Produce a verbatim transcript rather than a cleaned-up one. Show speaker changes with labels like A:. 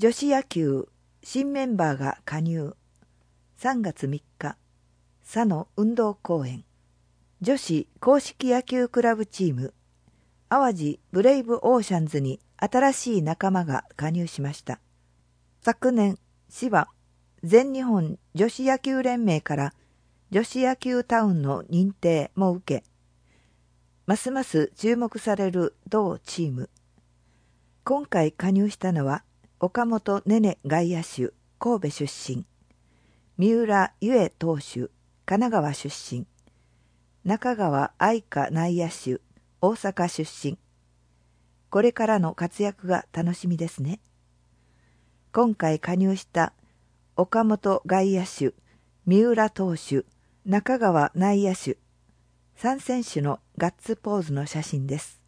A: 女子野球新メンバーが加入。さんがつみっか、佐野運動公園。女子硬式野球クラブチーム、淡路ブレイブオーシャンズに新しい仲間が加入しました。昨年、市は全日本女子野球連盟から女子野球タウンの認定も受け、ますます注目される同チーム。今回加入したのは、岡本ねね外野手、神戸出身、三浦ゆえ投手、神奈川出身、中川愛香内野手、大阪出身。これからの活躍が楽しみですね。今回加入した岡本外野手、三浦投手、中川内野手、さん選手のガッツポーズの写真です。